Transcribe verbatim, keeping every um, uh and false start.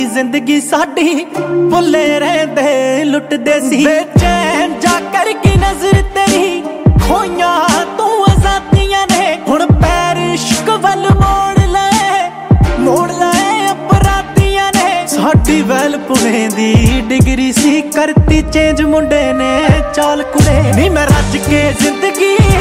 जिंदगी साडी भुले रहंदे लुटदे सी बेचैन जा करके नजर तेरी खोइयां तू आजादियां ने हुण पैर इश्क वल मोड़ ले मोड़ ले अपराधियां ने साडी वैल पुणे दी डिग्री सी करती चेंज मुंडे ने चाल कुड़े नी मैं रज के जिंदगी